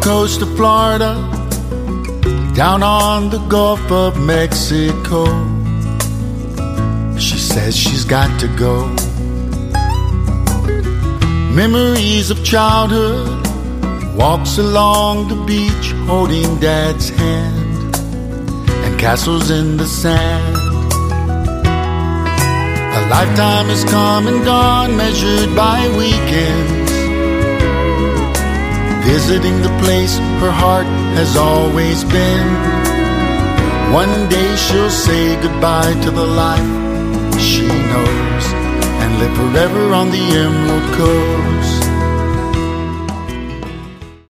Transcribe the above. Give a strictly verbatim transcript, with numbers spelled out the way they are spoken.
coast of Florida, down on the Gulf of Mexico. She says she's got to go. Memories of childhood, walks along the beach holding Dad's hand, and castles in the sand. A lifetime has come and gone, measured by weekends, visiting the place her heart has always been. One day she'll say goodbye to the life she knows and live forever on the Emerald Coast.